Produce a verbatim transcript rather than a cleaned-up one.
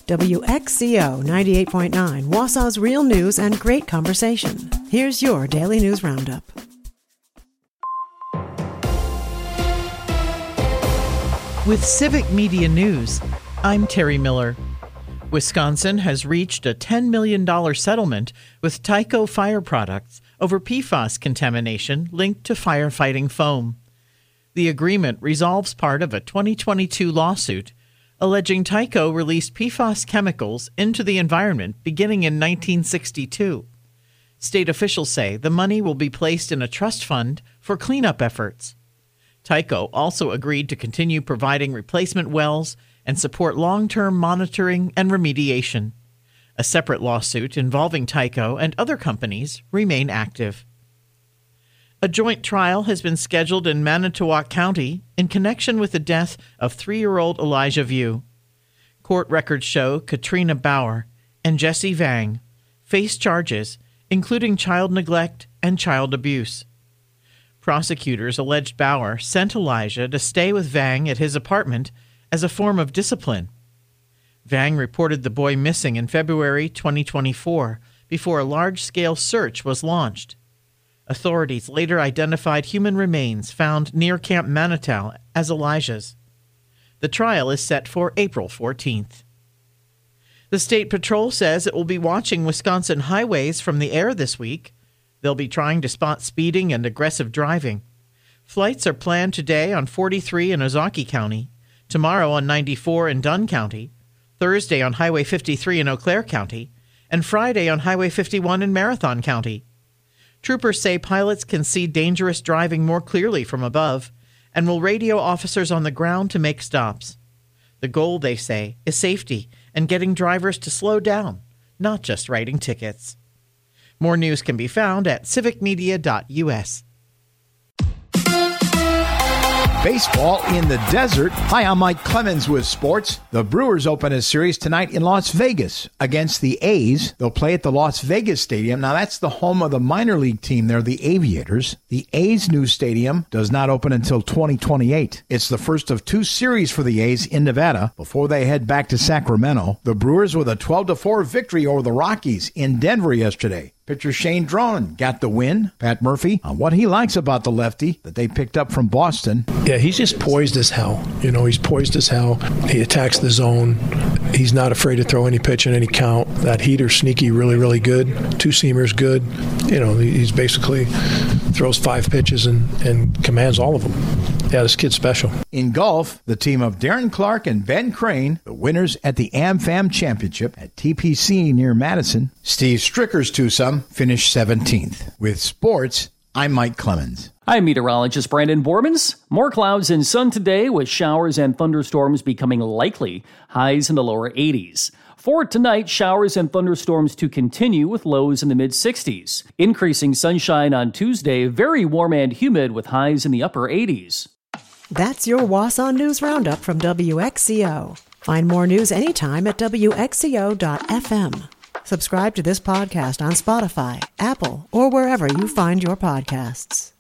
W X C O ninety-eight point nine, Wausau's real news and great conversation. Here's your Daily News Roundup. With Civic Media News, I'm Terry Miller. Wisconsin has reached a ten million dollars settlement with Tyco Fire Products over P FAS contamination linked to firefighting foam. The agreement resolves part of a twenty twenty-two lawsuit alleging Tyco released P FAS chemicals into the environment beginning in nineteen sixty-two. State officials say the money will be placed in a trust fund for cleanup efforts. Tyco also agreed to continue providing replacement wells and support long-term monitoring and remediation. A separate lawsuit involving Tyco and other companies remain active. A joint trial has been scheduled in Manitowoc County in connection with the death of three-year-old Elijah View. Court records show Katrina Bauer and Jesse Vang face charges including child neglect and child abuse. Prosecutors alleged Bauer sent Elijah to stay with Vang at his apartment as a form of discipline. Vang reported the boy missing in February twenty twenty-four before a large-scale search was launched. Authorities later identified human remains found near Camp Manitou as Elijah's. The trial is set for April fourteenth. The State Patrol says it will be watching Wisconsin highways from the air this week. They'll be trying to spot speeding and aggressive driving. Flights are planned today on forty-three in Ozaukee County, tomorrow on ninety-four in Dunn County, Thursday on Highway fifty-three in Eau Claire County, and Friday on Highway fifty-one in Marathon County. Troopers say pilots can see dangerous driving more clearly from above and will radio officers on the ground to make stops. The goal, they say, is safety and getting drivers to slow down, not just writing tickets. More news can be found at civic media dot U S. Baseball in the desert. Hi, I'm Mike Clemens with sports. The Brewers open a series tonight in Las Vegas against the A's. They'll play at the Las Vegas Stadium. Now, that's the home of the minor league team there, the Aviators. The A's new stadium does not open until twenty twenty-eight. It's the first of two series for the A's in Nevada before they head back to Sacramento. The Brewers with a twelve to four victory over the Rockies in Denver yesterday. Pitcher Shane Drone got the win. Pat Murphy on what he likes about the lefty that they picked up from Boston. Yeah, he's just poised as hell. You know, he's poised as hell. He attacks the zone. He's not afraid to throw any pitch in any count. That heater sneaky, really, really good. Two seamers good. You know, he's basically throws five pitches and, and commands all of them. Yeah, this kid's special. In golf, the team of Darren Clark and Ben Crane, the winners at the AmFam Championship at T P C near Madison. Steve Stricker's twosome finished seventeenth. With sports, I'm Mike Clemens. I'm meteorologist Brandon Bormans. More clouds and sun today with showers and thunderstorms becoming likely. Highs in the lower eighties. For tonight, showers and thunderstorms to continue with lows in the mid-sixties. Increasing sunshine on Tuesday, very warm and humid with highs in the upper eighties. That's your Wausau News Roundup from W X C O. Find more news anytime at W X C O dot F M. Subscribe to this podcast on Spotify, Apple, or wherever you find your podcasts.